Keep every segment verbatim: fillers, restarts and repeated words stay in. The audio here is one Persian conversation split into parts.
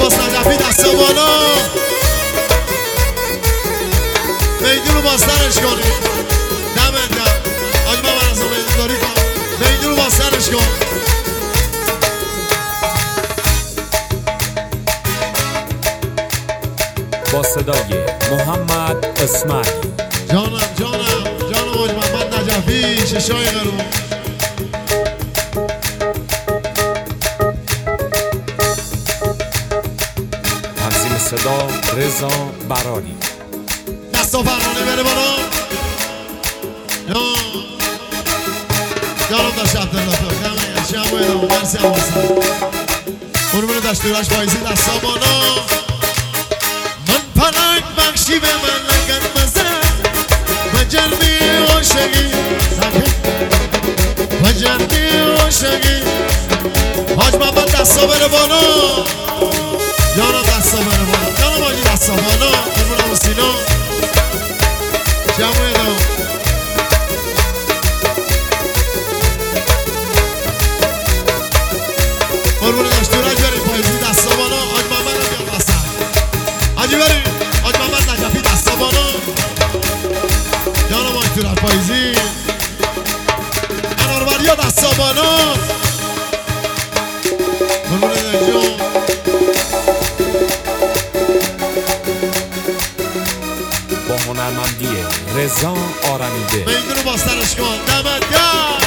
عباس نجفی دستا بالا میدون رو باسترش کنید دمت گرم آج من از میدون داری کن میدون رو باسترش کن با صدای محمد اسماعیل جانم جانم جانم آج محمد نجفی ششای قرون تنظیم صدا رضا براری دستا فرمانه بره بالا جانم داشت عبدالله تو کمه یشی همو ایدامو مرسی هم باسم قربون داشتورش بایزی دستا بالا من پلنگ بخشی به من لگن مزد و جرمی عاشقی و جرمی عاشقی حاج محمد دستا بره بالا جانم دستا بره بالا جانم آجی دستا بالا قربون همو سینا جمعه دو قربون داشتورج بریم پایزی دستا بالا آج محمد رو بیار بستن آجی بریم آج محمد نجفی دستا بالا جانم آج تورج پایزی اناروریا دستا بالا قربون داشتورج با هنرمندی رضا آرمیده میدون رو باسترش کن دمت گرم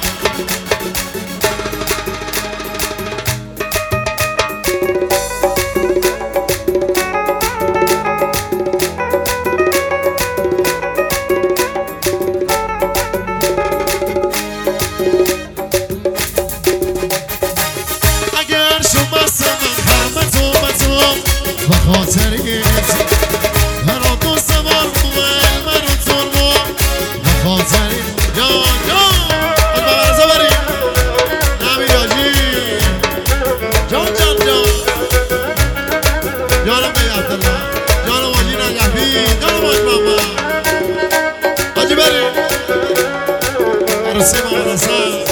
اگر شما سمن همه تو به تو و خاطریت هر دو سوار موال مرو تو رو و خاطری یا یا آج ببرزا بریم نمی آجی جان جان جان جانم بی عبدالله جانم آجی نجفی جانم آج محمد آجی بریم عروسی مهرسان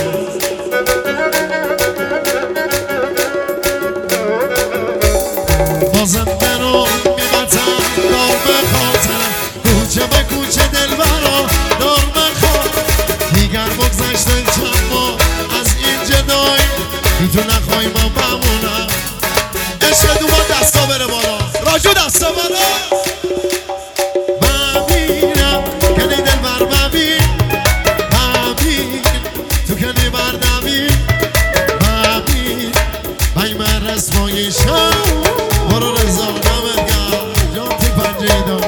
بازم برو میبتم دار به خاطرم کوچه به کوچه دل برا دار به خاطرم دیگر بگذشته چند ماه از این جدایی میتون نخوای من بمونم عشق دوما دستا بره بالا راجو دستا بالا ببینم کلی دل بر ببین ببین تو کلی بر نبین ببین بای من رسمایی شم برو رضا دمت گرم جان تی پنجه دو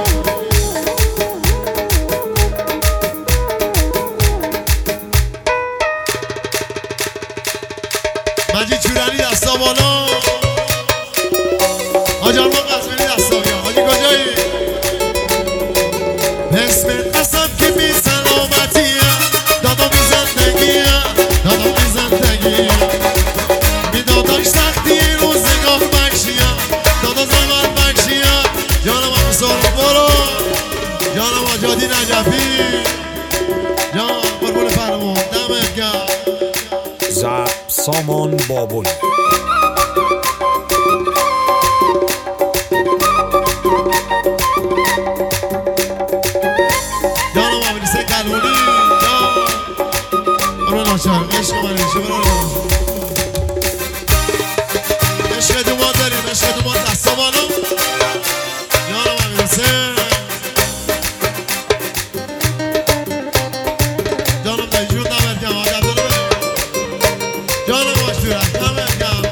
مجید چورانی دستا بالا حاج آرمان قزوینی دستا بیا حاجی کجایی اسم قسم که بی سلامتیه دادا بی زندگیه دادا بی زندگیه بی داداش تختی روزگاه بخشیه دادا زمان بخشیه جانم هم سارو برو جانم آجادی نجفی جان قربون فرمون دمت گرم زب سامان بابل جانم آبلیسه قلونی جان قربون آشان عشق من عشق برو عشق دوما داریم عشق دوما دستا بالا جانم آبلیسه جانم دیجون دمت گرم آج عبدالله جانم آج تورک دمت گرم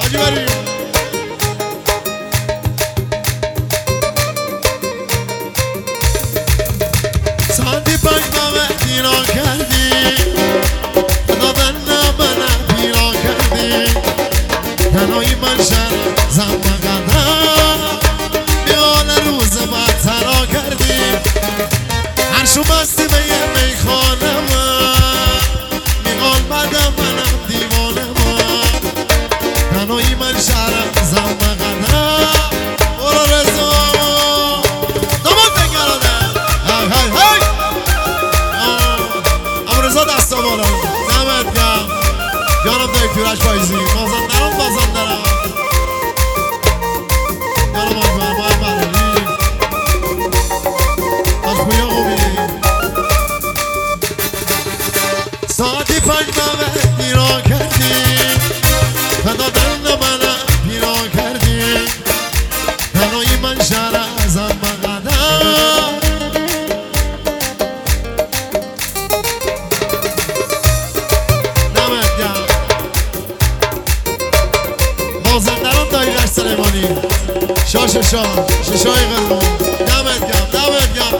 شا ششا ششای قرمون دمت گم دمت گم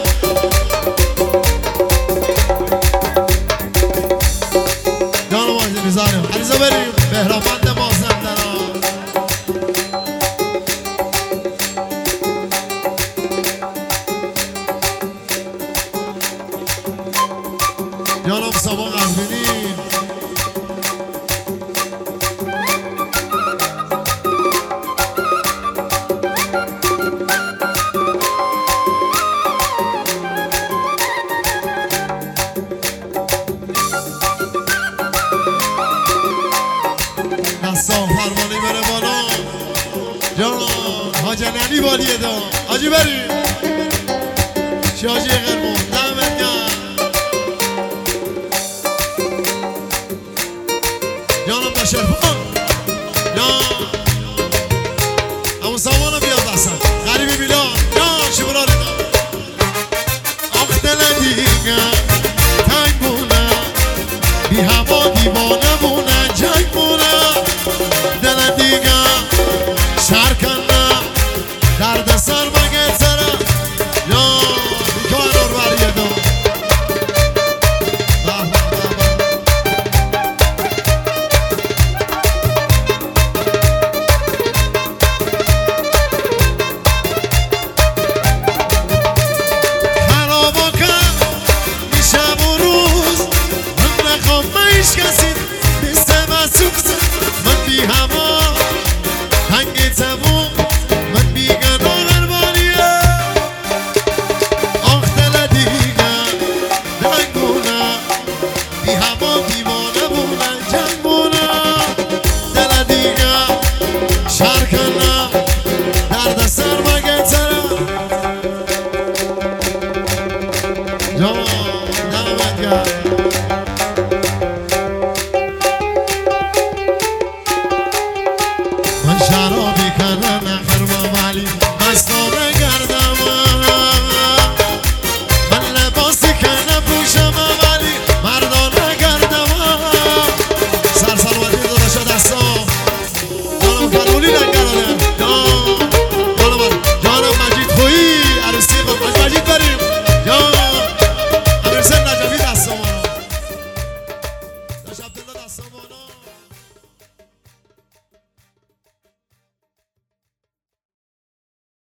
جانم آجی میزانیم عریضا بریم بهرامند مازندران جانم سبا قلبینی دستان فرمانی بره بالا جان حاج نلی بالیه دا حاجی بریم شی حاجی قرمون